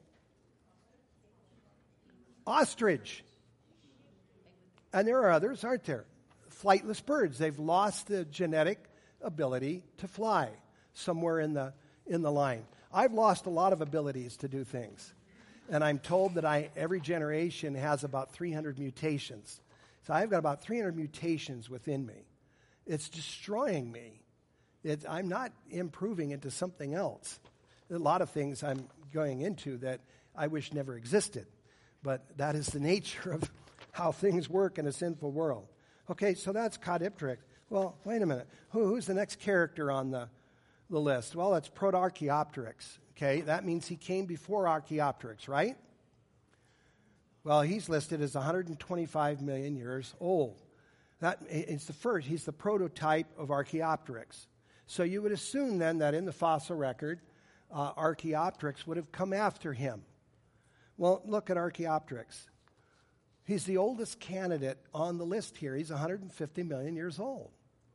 Ostrich. And there are others, aren't there? Flightless birds. They've lost the genetic ability to fly somewhere in the line. I've lost a lot of abilities to do things. And I'm told that every generation has about 300 mutations. So I've got about 300 mutations within me. It's destroying me. I'm not improving into something else. A lot of things I'm going into that I wish never existed. But that is the nature of how things work in a sinful world. Okay, so that's Caudipteryx. Well, wait a minute. Who's the next character on the list? Well, it's Protarchaeopteryx. Okay, that means he came before Archaeopteryx, right? Well, he's listed as 125 million years old. It's the first. He's the prototype of Archaeopteryx. So you would assume then that in the fossil record, Archaeopteryx would have come after him. Well, look at Archaeopteryx. He's the oldest candidate on the list here. He's 150 million years old.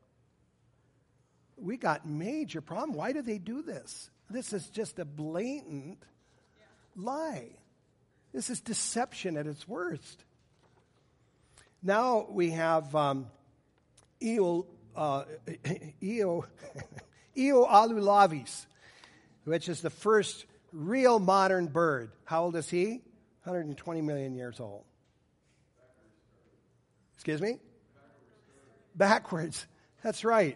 We got major problem. Why do they do this? This is just a blatant lie. This is deception at its worst. Now we have Eoalulavis, which is the first real modern bird. How old is he? 120 million years old. Excuse me? Backwards. That's right.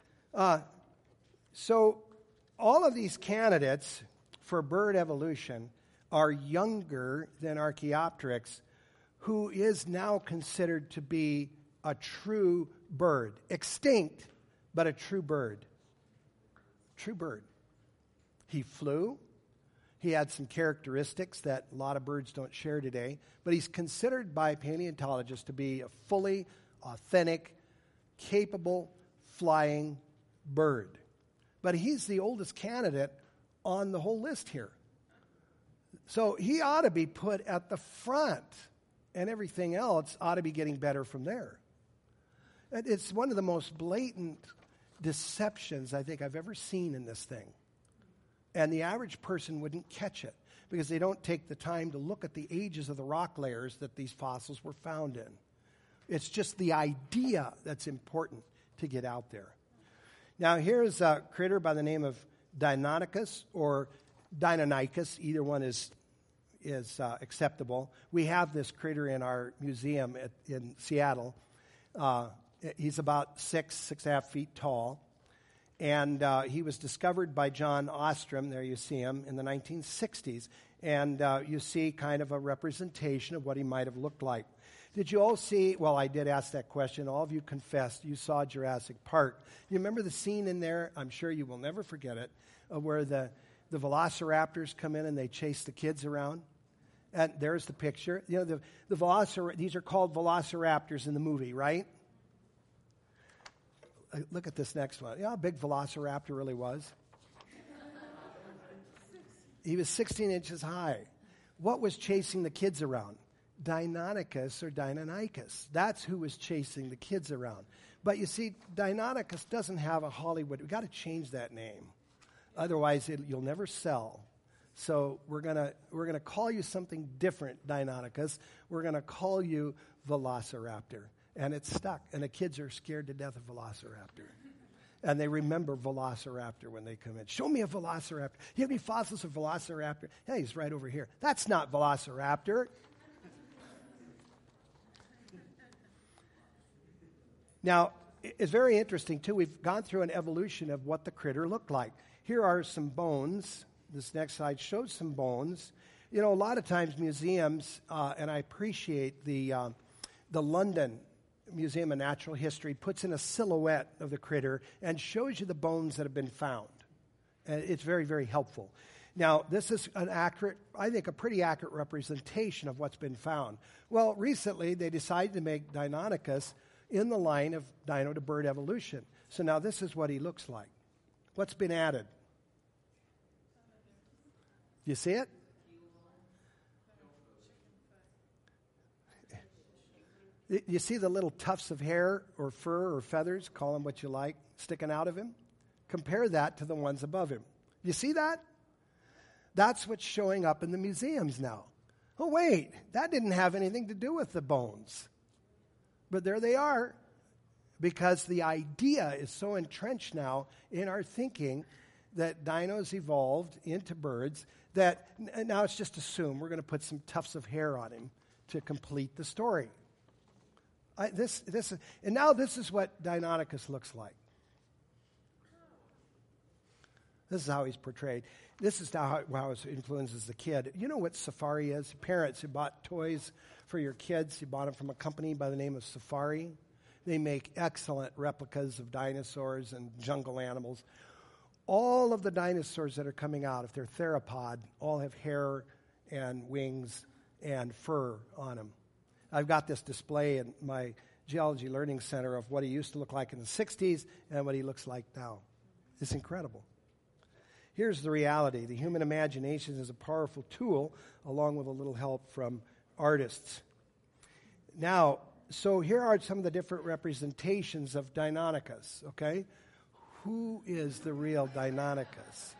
So all of these candidates for bird evolution are younger than Archaeopteryx, who is now considered to be a true bird. Extinct, but a true bird. True bird. He flew. He had some characteristics that a lot of birds don't share today, but he's considered by paleontologists to be a fully authentic, capable, flying bird. But he's the oldest candidate on the whole list here. So he ought to be put at the front, and everything else ought to be getting better from there. It's one of the most blatant deceptions I think I've ever seen in this thing. And the average person wouldn't catch it because they don't take the time to look at the ages of the rock layers that these fossils were found in. It's just the idea that's important to get out there. Now, here's a critter by the name of Deinonychus or Deinonychus. Either one is acceptable. We have this critter in our museum in Seattle. He's about 6.5 feet tall. And he was discovered by John Ostrom, there you see him, in the 1960s. And you see kind of a representation of what he might have looked like. Did you all see, well, I did ask that question. All of you confessed you saw Jurassic Park. You remember the scene in there? I'm sure you will never forget it, where the velociraptors come in and they chase the kids around. And there's the picture. You know, these are called velociraptors in the movie, right? Look at this next one. You know how big Velociraptor really was? He was 16 inches high. What was chasing the kids around? Deinonychus or Deinonychus. That's who was chasing the kids around. But you see, Deinonychus doesn't have a Hollywood. We've got to change that name. Otherwise, you'll never sell. So we're gonna call you something different, Deinonychus. We're going to call you Velociraptor. And it's stuck. And the kids are scared to death of Velociraptor. And they remember Velociraptor when they come in. Show me a Velociraptor. You have any fossils of Velociraptor? Hey, he's right over here. That's not Velociraptor. Now, it's very interesting, too. We've gone through an evolution of what the critter looked like. Here are some bones. This next slide shows some bones. You know, a lot of times museums, and I appreciate the London Museum of Natural History puts in a silhouette of the critter and shows you the bones that have been found. And it's very, very helpful. Now, this is an accurate, I think a pretty accurate representation of what's been found. Well, recently they decided to make Deinonychus in the line of dino to bird evolution. So now this is what he looks like. What's been added? Do you see it? You see the little tufts of hair or fur or feathers, call them what you like, sticking out of him? Compare that to the ones above him. You see that? That's what's showing up in the museums now. Oh, wait, that didn't have anything to do with the bones. But there they are, because the idea is so entrenched now in our thinking that dinos evolved into birds that now it's just assumed we're going to put some tufts of hair on him to complete the story. And now this is what Deinonychus looks like. This is how he's portrayed. This is how it influences the kid. You know what Safari is? Parents who bought toys for your kids, you bought them from a company by the name of Safari. They make excellent replicas of dinosaurs and jungle animals. All of the dinosaurs that are coming out, if they're theropod, all have hair and wings and fur on them. I've got this display in my Geology Learning Center of what he used to look like in the 60s and what he looks like now. It's incredible. Here's the reality. The human imagination is a powerful tool, along with a little help from artists. Now, so here are some of the different representations of Deinonychus, okay? Who is the real Deinonychus?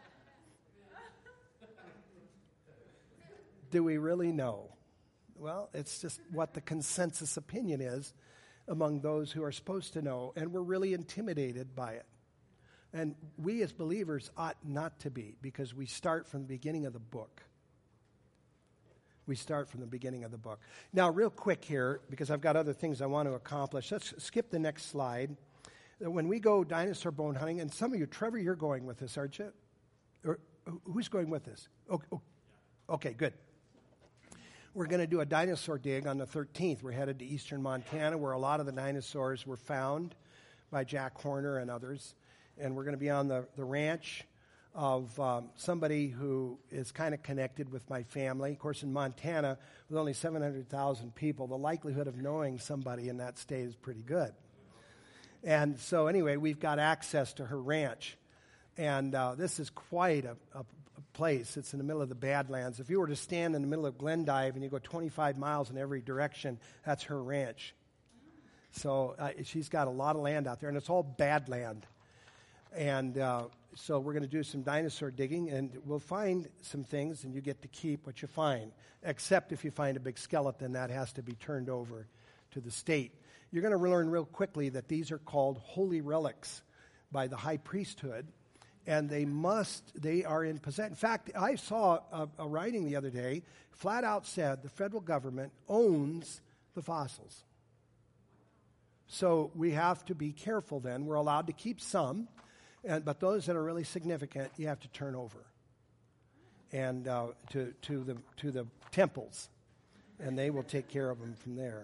Do we really know? Well, it's just what the consensus opinion is among those who are supposed to know, and we're really intimidated by it. And we as believers ought not to be, because we start from the beginning of the book. We start from the beginning of the book. Now, real quick here, because I've got other things I want to accomplish. Let's skip the next slide. When we go dinosaur bone hunting, and some of you, Trevor, you're going with us, aren't you? Or who's going with us? Okay, good. We're going to do a dinosaur dig on the 13th. We're headed to eastern Montana, where a lot of the dinosaurs were found by Jack Horner and others. And we're going to be on the ranch of somebody who is kind of connected with my family. Of course, in Montana, with only 700,000 people, the likelihood of knowing somebody in that state is pretty good. And so anyway, we've got access to her ranch. And this is quite a place. It's in the middle of the Badlands. If you were to stand in the middle of Glendive and you go 25 miles in every direction, that's her ranch. So she's got a lot of land out there, and it's all badland. And so we're going to do some dinosaur digging, and we'll find some things, and you get to keep what you find, except if you find a big skeleton, that has to be turned over to the state. You're going to learn real quickly that these are called holy relics by the high priesthood, and they are in possession. In fact, I saw a writing the other day, flat out said the federal government owns the fossils. So we have to be careful then. We're allowed to keep some, but those that are really significant, you have to turn over and to the temples, and they will take care of them from there.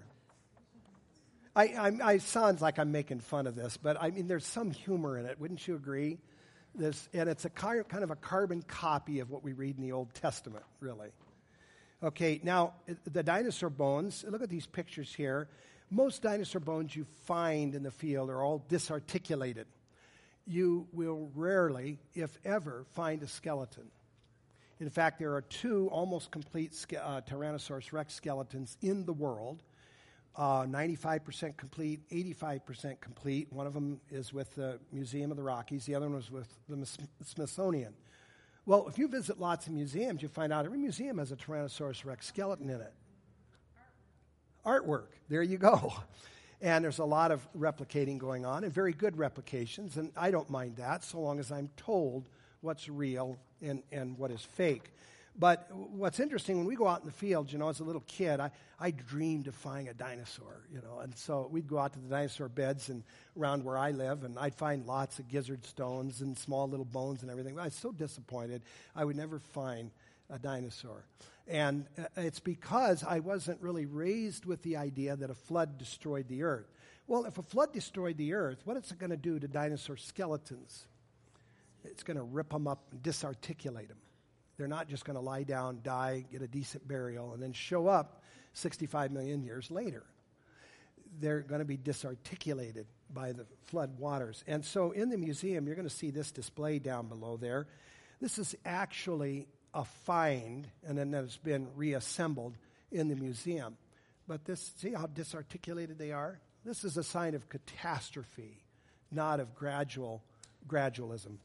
I sounds like I'm making fun of this, but I mean there's some humor in it. Wouldn't you agree? And it's a kind of a carbon copy of what we read in the Old Testament, really. Okay, now the dinosaur bones. Look at these pictures here. Most dinosaur bones you find in the field are all disarticulated. You will rarely, if ever, find a skeleton. In fact, there are 2 almost complete Tyrannosaurus rex skeletons in the world. 95% complete, 85% complete. One of them is with the Museum of the Rockies. The other one was with the Smithsonian. Well, if you visit lots of museums, you find out every museum has a Tyrannosaurus rex skeleton in it. Artwork. There you go. And there's a lot of replicating going on, and very good replications, and I don't mind that so long as I'm told what's real and what is fake. But what's interesting, when we go out in the field, as a little kid, I dreamed of finding a dinosaur, and so we'd go out to the dinosaur beds and around where I live, and I'd find lots of gizzard stones and small little bones and everything. But I was so disappointed I would never find a dinosaur. And it's because I wasn't really raised with the idea that a flood destroyed the earth. Well, if a flood destroyed the earth, what is it going to do to dinosaur skeletons? It's going to rip them up and disarticulate them. They're not just going to lie down, die, get a decent burial, and then show up 65 million years later. They're going to be disarticulated by the flood waters. And so in the museum, you're going to see this display down below there. This is actually a find, and then it's been reassembled in the museum. But see how disarticulated they are? This is a sign of catastrophe, not of gradualism.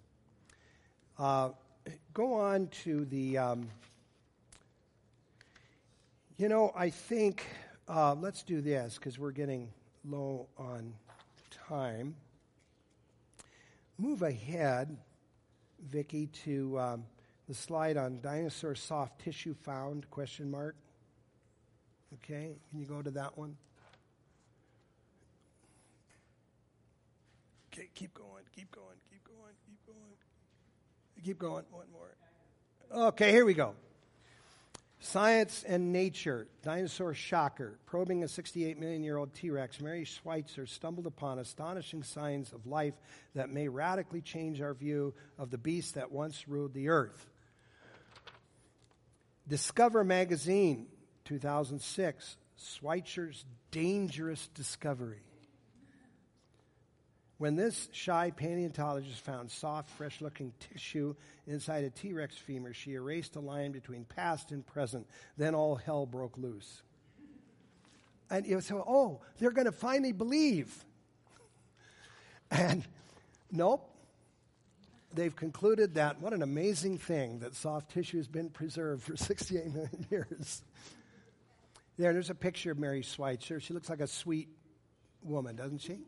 Go on to the, I think, let's do this because we're getting low on time. Move ahead, Vicki, to the slide on dinosaur soft tissue found, ? Okay, can you go to that one? Okay, keep going. Keep going, one more. Okay, here we go. Science and Nature, Dinosaur Shocker. Probing a 68-million-year-old T-Rex, Mary Schweitzer stumbled upon astonishing signs of life that may radically change our view of the beast that once ruled the earth. Discover Magazine, 2006, Schweitzer's dangerous discovery. When this shy paleontologist found soft, fresh-looking tissue inside a T-Rex femur, she erased a line between past and present. Then all hell broke loose. And it was so, they're going to finally believe. And nope. They've concluded that what an amazing thing that soft tissue has been preserved for 68 million years. There's a picture of Mary Schweitzer. She looks like a sweet woman, doesn't she?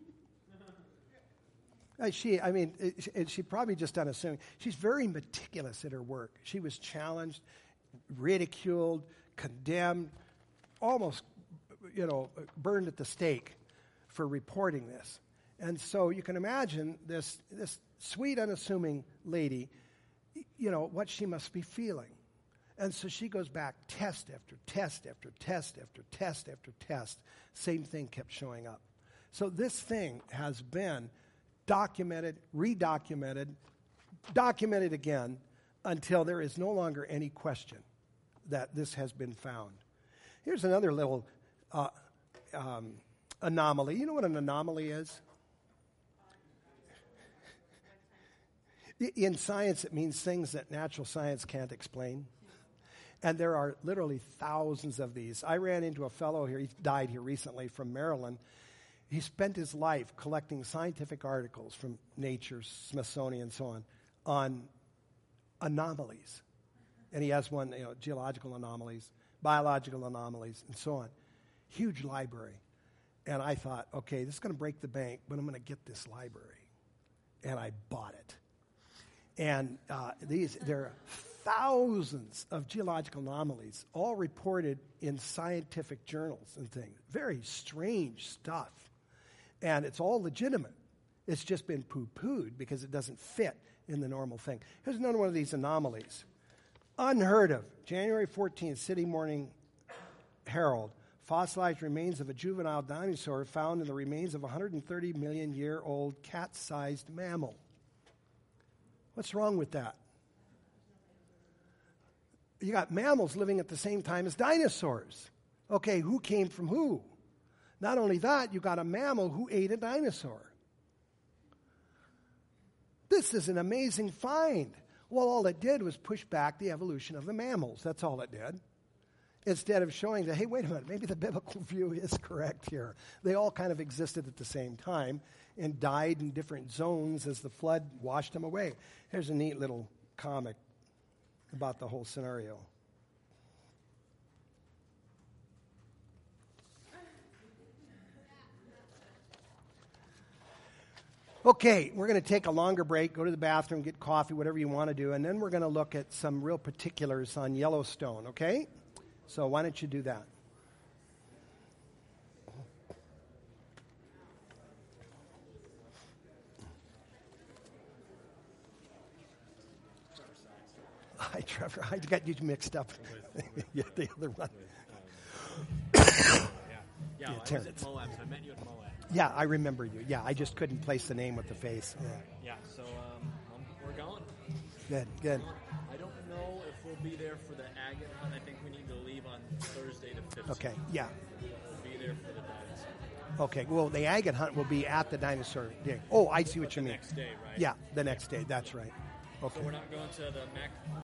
She probably just unassuming. She's very meticulous at her work. She was challenged, ridiculed, condemned, almost, burned at the stake for reporting this. And so you can imagine this sweet, unassuming lady, what she must be feeling. And so she goes back test after test after test after test after test. Same thing kept showing up. So this thing has been documented, redocumented, documented again until there is no longer any question that this has been found. Here's another little anomaly. You know what an anomaly is? In science, it means things that natural science can't explain. And there are literally thousands of these. I ran into a fellow here, he died here recently from Maryland, He spent his life collecting scientific articles from Nature, Smithsonian, and so on anomalies. And he has one, geological anomalies, biological anomalies, and so on. Huge library. And I thought, okay, this is going to break the bank, but I'm going to get this library. And I bought it. And there are thousands of geological anomalies, all reported in scientific journals and things. Very strange stuff. And it's all legitimate. It's just been poo-pooed because it doesn't fit in the normal thing. Here's another one of these anomalies. Unheard of. January 14th, City Morning Herald. Fossilized remains of a juvenile dinosaur found in the remains of a 130 million year old cat-sized mammal. What's wrong with that? You got mammals living at the same time as dinosaurs. Okay, who came from who? Not only that, you got a mammal who ate a dinosaur. This is an amazing find. Well, all it did was push back the evolution of the mammals. That's all it did. Instead of showing that, hey, wait a minute, maybe the biblical view is correct here. They all kind of existed at the same time and died in different zones as the flood washed them away. Here's a neat little comic about the whole scenario. Okay, we're going to take a longer break, go to the bathroom, get coffee, whatever you want to do, and then we're going to look at some real particulars on Yellowstone, okay? So why don't you do that? Hi, Trevor. I got you mixed up. Yeah, the other one. Yeah, I was at Moab, so I met you at Moab. Yeah, I remember you. Yeah, I just couldn't place the name with the face. Yeah, so we're going. Good. I don't know if we'll be there for the agate hunt. I think we need to leave on Thursday the 15th. Okay, yeah. We'll be there for the dinosaur. Okay, well, the agate hunt will be at the dinosaur dig. Oh, I see what you mean. The next day, right? Yeah, the next day. That's right. Okay. So we're not going to the